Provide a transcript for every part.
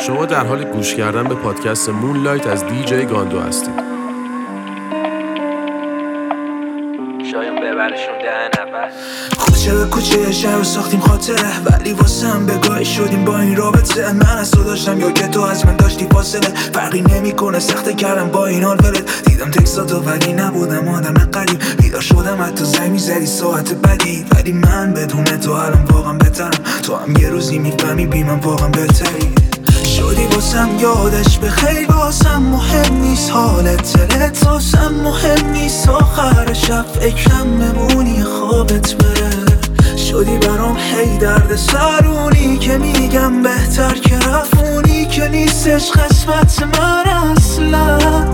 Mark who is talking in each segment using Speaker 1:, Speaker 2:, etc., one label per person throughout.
Speaker 1: شما در حال گوش کردن به پادکست مونلایت از دیجی گاندو هستید.
Speaker 2: شایم ببرشون دهن اول
Speaker 3: کوچه به کوچه شهر ساختیم خاطره، ولی واسه هم بگاهی شدیم با این رابطه. من از تو داشتم یا که تو از من داشتی فاصله، فرقی نمیکنه سخته کردم با این حال ولت. دیدم تکساتو ولی نبودم آدم قریب، بیدار شدم حتی زنگ میزدی ساعت بدی، ولی من بدون تو الان واقعا بهترم. تو هم یه روزی میفهمی بی من واقعا بهتری شدی. واسم یادش به خیلی واسم مهم نیست حالت دلت، واسم مهم نیست آخر شب فکرم بمونی خوابت بره. شدی برام هی درد سرونی که میگم بهتر که رفونی، که نیستش قسمت من اصلا.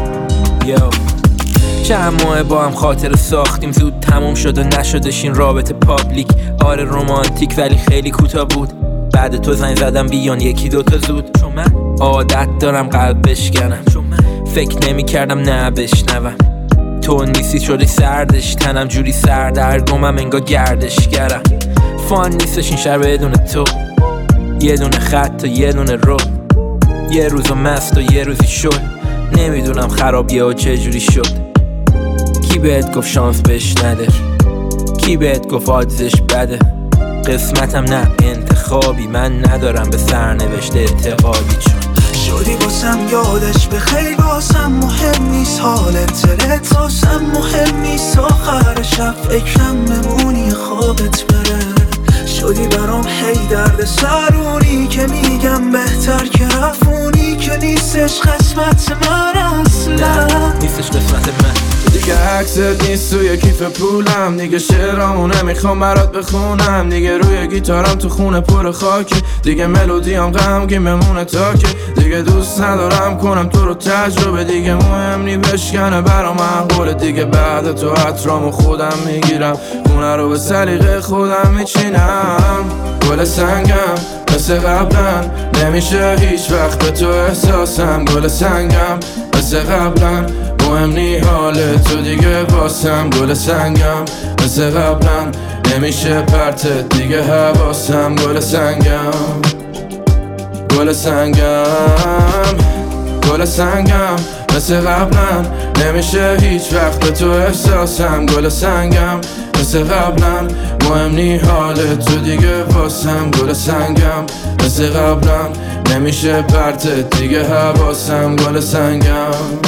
Speaker 2: چند ماه با هم خاطر ساختیم، زود تموم شد و نشدش این رابطه پابلیک. آره رومانتیک ولی خیلی کوتاه بود. بعد تو زنگ زدم بیان یکی دوتا زود، چون من عادت دارم قلب بشکنم، چون من فکر نمی کردم نه بشنوم. تو نیستی شدی سردش، تنم جوری سردرگمم انگار گردشگرم. فان نیستش این شهر بدون تو، یه دونه خط و یه دونه رو، یه روزو مست و یه روزی شد. نمیدونم خرابیه و چه جوری شد. کی بهت گفت شانس بهش نده، کی بهت گفت آدزش بده. قسمتم نه انتخابی، من ندارم به سرنوشت اعتقادی. چون
Speaker 3: شدی واسم یادش به خیلی واسم مهم نیست حالت دلت، واسم مهم نیست آخر شب فکرم بمونی خوابت بره. شدی برام هی درد سرونی که میگم بهتر که رفونی، که نیستش قسمت من اصلا.
Speaker 2: نیستش قسمت من.
Speaker 4: دیگه عکست نیست توی کیف پولم، دیگه شعرامو نمیخوام برات بخونم، دیگه روی گیتارم تو خونه پر خاکی، دیگه ملودیام غمگین بمونه تا که دیگه دوست ندارم کنم تو رو تجربه، دیگه مهم نی بشکنه برام معقوله. دیگه بعد تو عطرامو خودم میگیرم، خونه رو به سلیقه خودم میچینم. گل سنگم مثل قبلا، نمیشه هیچ وقت به تو احساسم. گل سنگم مثل قبلا، مهم نی حال تو دیگه واسم. گل سنگم مثل قبلا، نمیشه پرتت دیگه حواسم. گل سنگم، گل سنگم، گل سنگم مثل قبلا، نمیشه هیچ وقت به تو احساسم. گل سنگم مثل قبلا، مهم نی حال تو دیگه واسم. گل سنگم مثل قبلا، نمیشه پرتت دیگه حواسم. گل سنگم،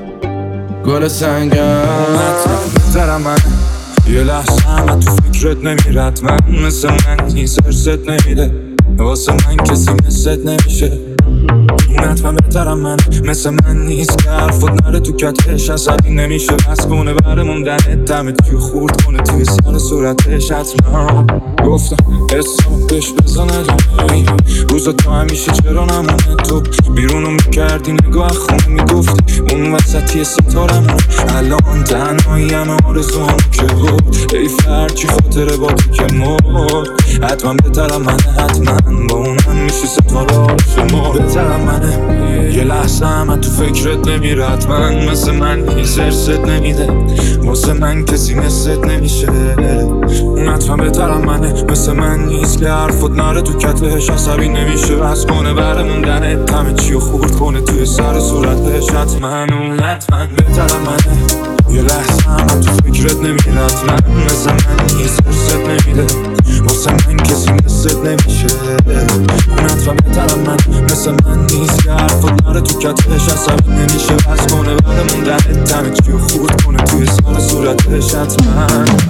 Speaker 4: گل سنگم
Speaker 5: دارم من یه لحظه همه تو فکرت نمیرد، من مثل من نیست ارست نمیده، واسه من کسی مثلت نمیشه. حتما بهترم من مثل من نیست که حرفت نره تو کتش، عصبی نمیشه بس کنه بره موندنت، دمت کیو خورد کنه توی سر صورتش. حتما گفتم حسام بهش بزنه جمعی روزا تو همیشه چرا نمونه، تو بیرونو میکردی نگاه خونه میگفتی اون وسطی ستارمون. الان تنهایی همه آرزوام که بود، ای فرچی خاطره با تو که مرد. حتما بهترم منه، حتما با اونم میشه ستاره شما. بهترم منه یه لحظه همه تو فکرت نمیرد، من مثل من نیست ارست نمیده، واسه من کسی مثلت نمیشه. حتما بهترم منه مثل من نیست که حرفت نره تو کتش، عصبی نمیشه بس کنه بره موندنت، همه چیو خورد کنه توی سر صورتش. حتما بهترم منه یه لحظه همه تو فکرت نمیرد، من مثل من نیست ارست نمیده، واسه من کسی مثلت نمیشه. حتما بهترم من مثل من نیست که حرفت نره تو کتش، عصبی نمیشه بس کنه بره موندنت، همه چیو خورد کنه توی سر صورتش. حتما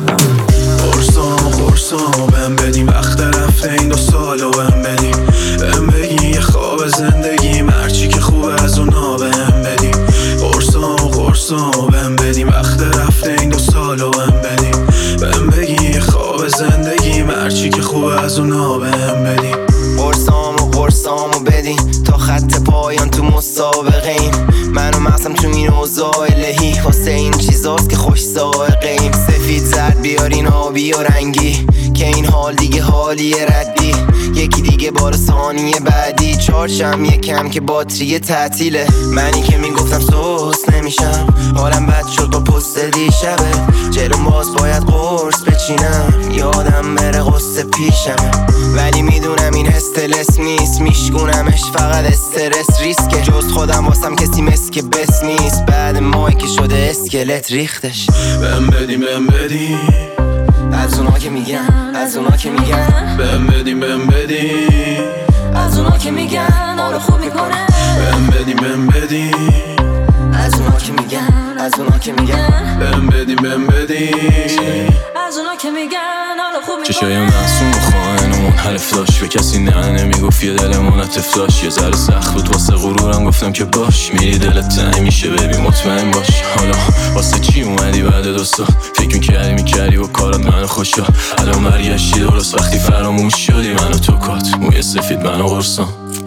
Speaker 3: قرصامو بهم بدیم، وقت رفته این 2 سالو بهم بدیم، بهم بگی یه خواب زندگیم، هرچی که خوبه از اونا بهم بدیم. قرصامو بهم بدیم، وقت رفته این 2 سالو بهم بدیم، بهم بگی یه خواب زندگیم، هرچی که خوبه از اونا بهم بدیم.
Speaker 6: قرصامو بدین تا خط پایان تو مسابقه ایم، منو مغزم تو این اوضاع الهی، واسه این چیزاست که خوش سائقه ایم. سفید زرد بیارین آبی و رنگی، که این حال دیگه حالی ردی، یکی دیگه بار ثانیه بعدی. چارشم یکم که باتری تعطیله، منی که میگفتم سوس نمیشم، حالم بد شد با پست دیشبه، جلوم باز باید قرص بچینم. یادم بره قصه پیشمه، ولی میدونم این استرس نیست، میشگونمش فقط استرس ریسکه، جز خودم واسم کسی مسک بس نیست، بعد ماهی که شده اسکلت ریختش.
Speaker 3: بهم بدی بهم بدی
Speaker 6: از اونا که میگن، از اونا که میگن
Speaker 3: بهم بدی بهم بدی
Speaker 7: از اونا که میگن حالو خوب میکنه،
Speaker 3: بهم بدی بهم بدی
Speaker 6: از اونا که میگن، از اونا که میگن
Speaker 3: بهم بدی بهم بدی
Speaker 7: از اونا که میگن حالو خوب میکنه.
Speaker 5: چشایم معصوم خواهن و منحرف داشت، به کسی نه نمیگفت یه دلمون عطف داشت، یه ذره سخت بود واسه غرورم گفتم که باش، میری دلت تنگ میشه ببین مطمئن باش. حالا واسه چی اومدی بعد 2 سال؟ فکر میکردی و کارات منو خوشا، الان برگشتی درست وقتی فراموش شدی منو تو کات، موی سفید منو قرصان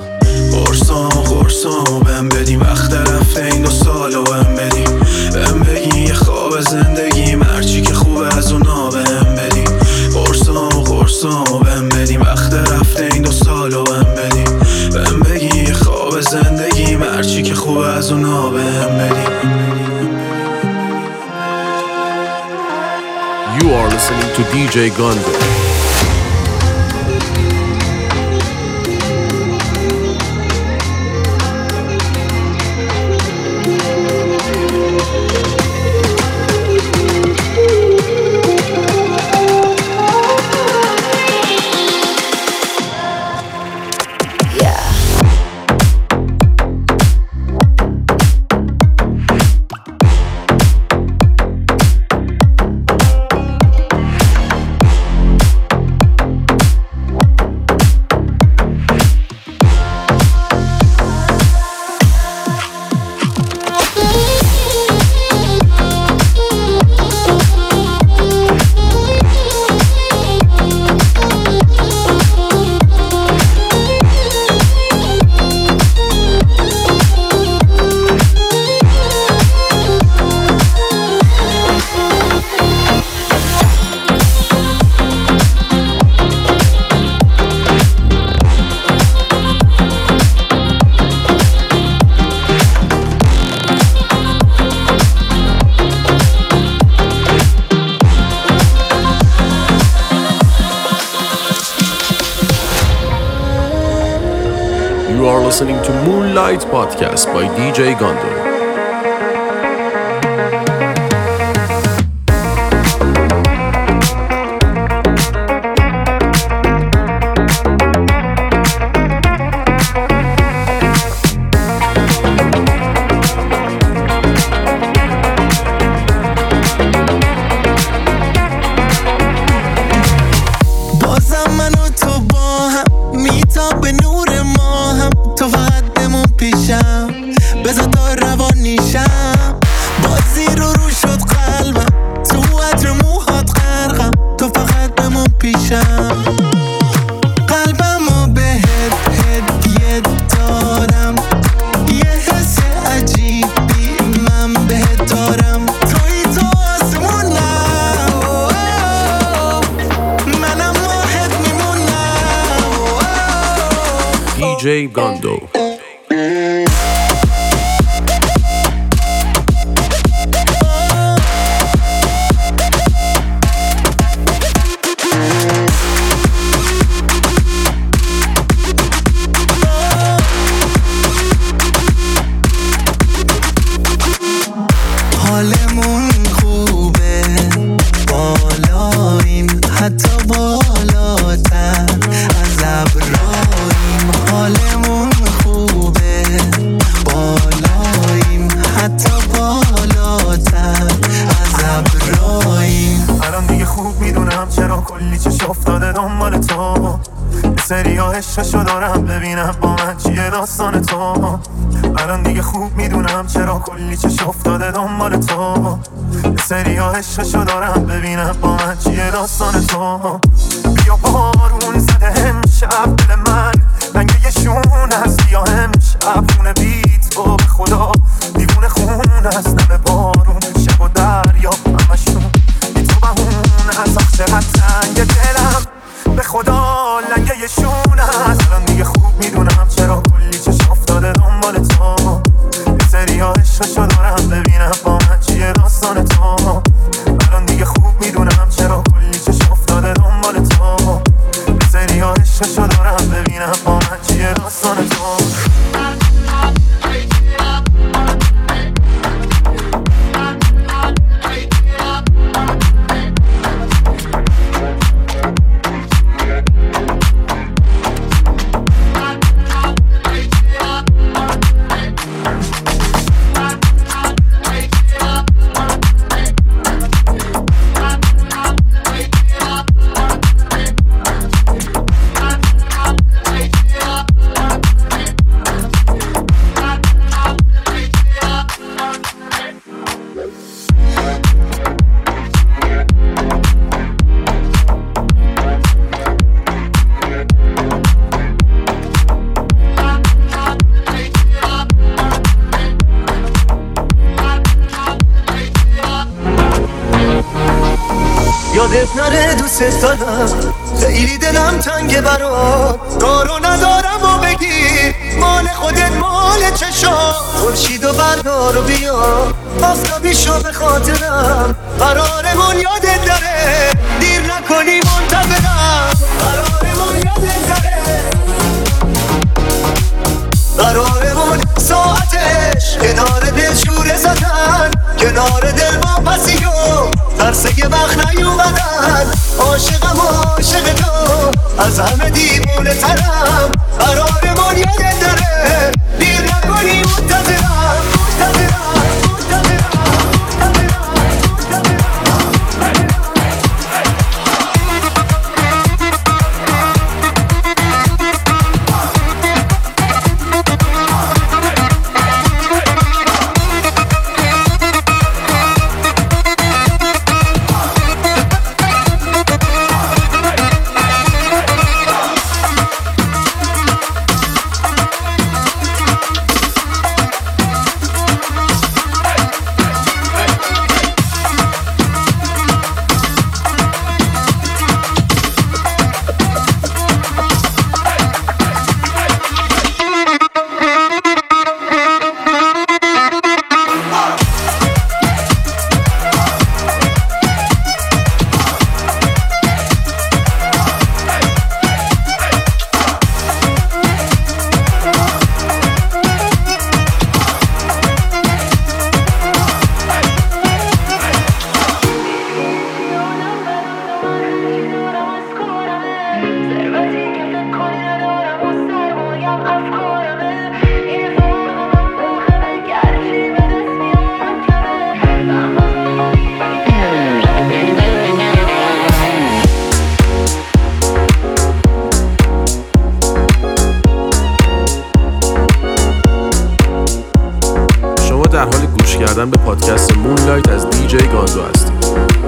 Speaker 3: قرصام بهم بدی وقت رفته این 2 سال و بهم بدی، بهم بگی یه خواب زندگی مرچی که خوبه از اونا بهم بدی، قرصام بهم بدی وقت رفته این 2 سال و بهم بدی، بهم بگی یه خواب زندگی مرچی که خوبه از اونا بهم بدی.
Speaker 1: You are listening to DJ Gondo. You are listening to Moonlight Podcast by DJ Gondo.
Speaker 8: بازم من و تو با هم میتاب به نور ما هم، تو فقط بمون پیشم بذار تا روانیشم، بازی رو شد قلبم تو عطر موهات غرقم، تو فقط بمون پیشم، قلبمو بهت هدیه دارم، یه حس عجیبی من بهت دارم، توی تو آسمونم، منم واحد میمونم.
Speaker 1: DJ Gondo.
Speaker 8: حالمون خوبه بالاییم، حتی بالاتر از ابراییم، حالمون خوبه بالاییم، حتی بالاتر از ابراییم.
Speaker 3: الان دیگه خوب میدونم چرا کلی چش افتاده دنبال تو، یه سری ها عشقشو دارم ببینم با من چیه داستان تو، الان دیگه خوب میدونم چرا کلی چش افتاده دنبال تو، یه سری ها عشقشو دارم ببینم با من چیه داستان تو. بیا بارون زده امشب دل من رنگ یه شون هست، بیا امشب خونه بیت تو به خدا دیوونه خون هست، نمه بارون شب و دریا همشون بی تو بهون هست، آخ چقدر تنگ دلم به خدا لنگه یه شون هست، الان دیگه خوب میدونم چرا کلی چش افتاده دنبال تو، یه سری ها عشقشو دارم ببینم با من چیه داستان تو، الان دیگه خوب میدونم چرا کلی چش افتاده دنبال
Speaker 8: یادت نره دوست دارم، خیلی دلم تنگه برات، کارو ندارم و بگیر مال خودت مال چشام. خورشید و بردار و بیا آفتابی شو به خاطرم، قرارمون یادت داره دیر نکنی منتظرم، قرارمون یادت داره، قرارمون ساعتش کنار دل شوره زدن، کنار دل با پسی و ترسه وقت نیومدن. عاشقم عاشق تو از همه دیوونه ترم، قرارمون یادت داره دیر نکنی منتظرم، منتظرم، منتظرم.
Speaker 1: در حال گوش کردن به پادکست مونلایت از دیجی گاندو هستید.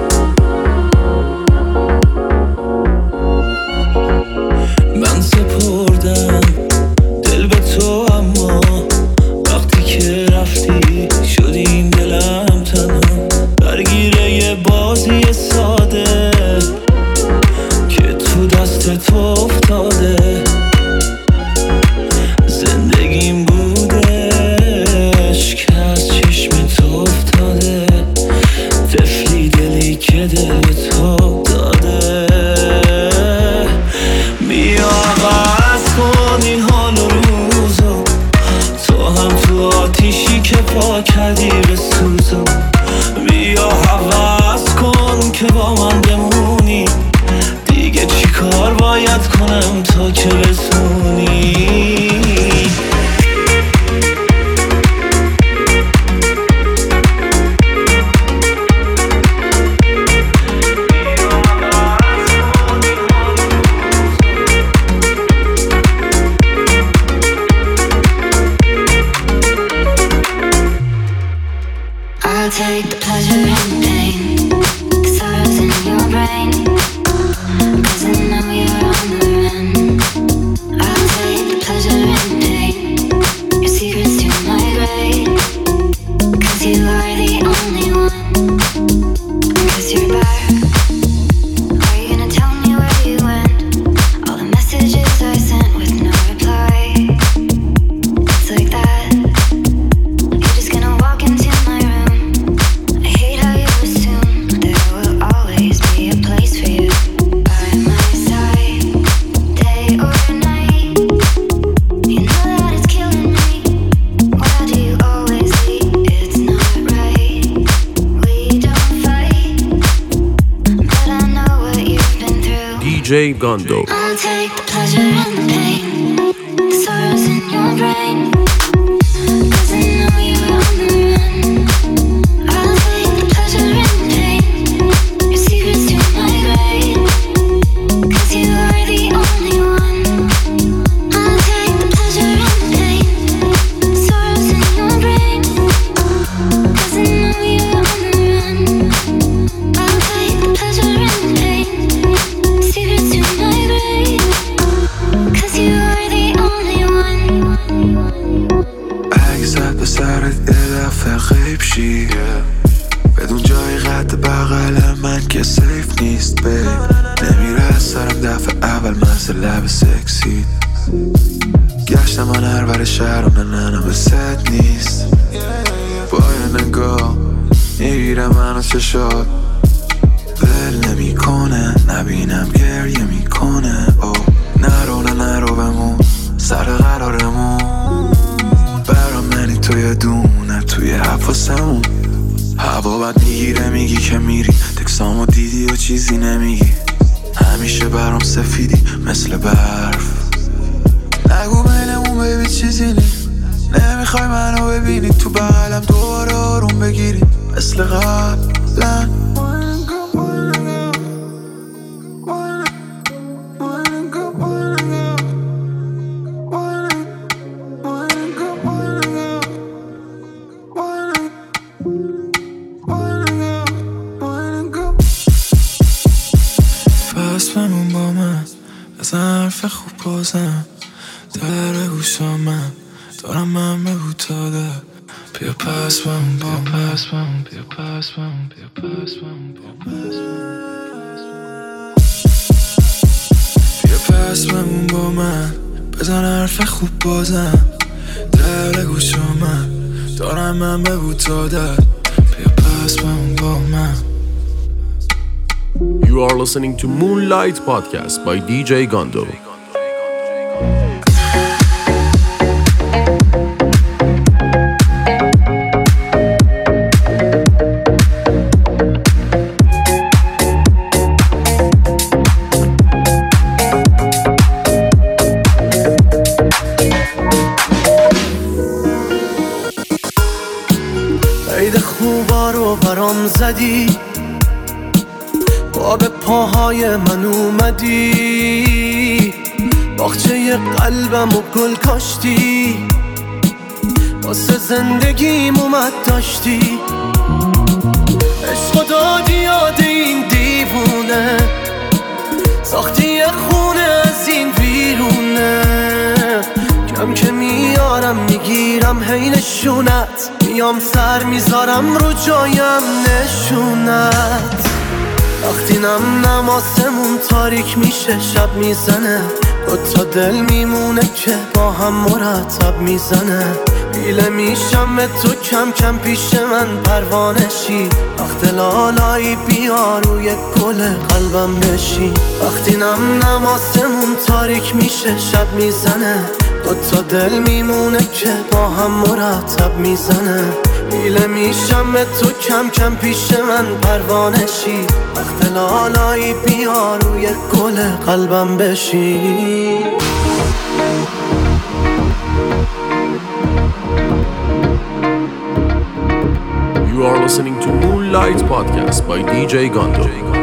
Speaker 9: من سپردم دل به تو، اما وقتی که رفتی شدیم دلم تنها، درگیره یه بازی ساده که تو دست تو افتاده. زندگیم بودش که از چشم تو افتاده، طفلی دلی که دل به تو داده. بیا عوض کن این حال و روزو، تو هم تو آتیشی که پا کردی به سوزو. بیا عوض کن که با من بمونی، دیگه چی کار باید کنم تا که بتونی.
Speaker 7: I'll take the pleasure and pain, the sorrows in your brain, 'cause I know you're on the run. I'll take the pleasure and pain, your secrets to my grave, 'cause you are the only one, 'cause you're back. Are you gonna tell me where you went? All the messages I sent with no reply. It's like that. You're just gonna walk into my room. I hate how you assume there will always be a place for you by my side, day or night. You know that it's killing me. Why do you always leave? It's not right. We don't fight, but I know what you've been through.
Speaker 1: دیجی گاندو.
Speaker 7: I'll take the pleasure and the pain, the sorrows in your brain, 'cause I know you're on the run. I'll take the pleasure and the pain, your secrets to my grave, 'cause you are the only one. I'll take the pleasure and the pain, the sorrows in your brain, 'cause I know you're on the run. I'll take the pleasure and the pain, secrets to my grave, 'cause you are the only one.
Speaker 3: حد بغل من که سیف نیست بی نمیره از سرم دفعه اول مثل لب سکسی گشتم من هر بر شهرم نه به ست نیست با یه نگاه میگیره منو چشات ول نمی کنه نبینم گریه میکنه نرو بمون سر قرارمون برا منی تو یه دونه توی حفاظمون هوا بد میگیره میگی که میری تکسامو دیدی و چیزی نمیگی همیشه برام سفیدی مثل برف نگو بینمون بیبی چیزی نیست نمیخوای منو ببینی تو بغلم دوباره آروم بگیری مثل قبلا پس بمون با من بزن حرف خوب بازم در گوشم من دارم من بگو تا ده بیا پس بمون با من بیا پس بمون با من بزن حرف خوب بازم در گوشم من دارم من بگو تا ده بیا پس بمون با من.
Speaker 1: You are listening to Moonlight Podcast by DJ Gondo.
Speaker 9: عید خوبا رو برام زدی با به پاهای من اومدی باغچه قلبم و گل کاشتی واسه زندگیم اومد داشتی عشق دادی یاد این دیوونه ساختی یه خونه از این ویرونه کم که میارم میگیرم هی نشونت میام سر میذارم رو جایم نشونت وقتی نم آسمون تاریک میشه شب میزنه دوتا دل میمونه که با هم مرتب میزنه بیله میشم به تو کم کم پیش من پروانه شی وقت لالایی بیا روی گل قلبم بشی وقتی نم آسمون تاریک میشه شب میزنه دوتا دل میمونه که با هم مرتب میزنه بیله میشم به تو کم کم پیش من پروانه شی وقت لالایی بیا روی گل قلبم بشی.
Speaker 1: You are listening to Moonlight Podcast by DJ Gondo.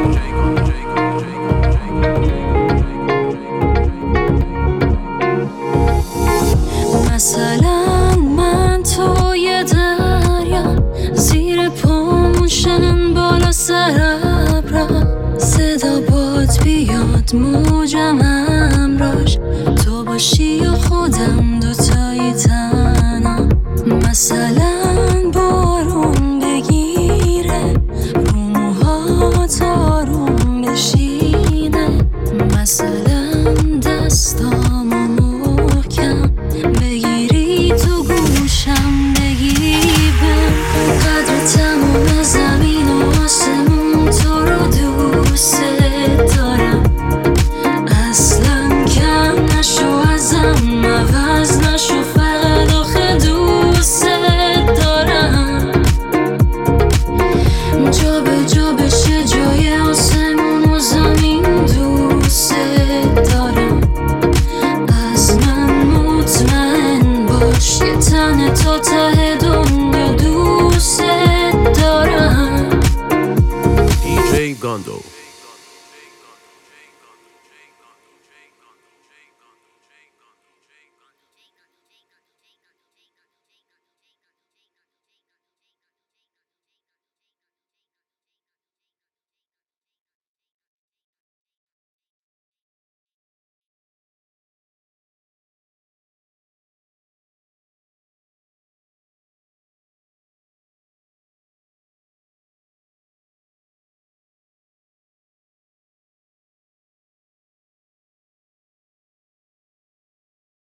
Speaker 7: مثلا من توی دریا زیر پاموشن بالا سر ابرا صدا باد بیاد موجم امراش تو باشی و خودم دوتایی تنها مثلا بارون بگیره رو موهات آروم بشینه مثلا دستامو محکم بگیری تو گوشم بگی بهم قدر تموم زمین و آسمون تو رو دوست دارم اصلا کم نشو ازم عوض نشو فقط آخه دوست دارم جا به جا بشه جای آسمون و زمین دوست دارم از من مطمئن باش یه تن تا ته دنیا دوست دارم.
Speaker 1: DJ Gondo.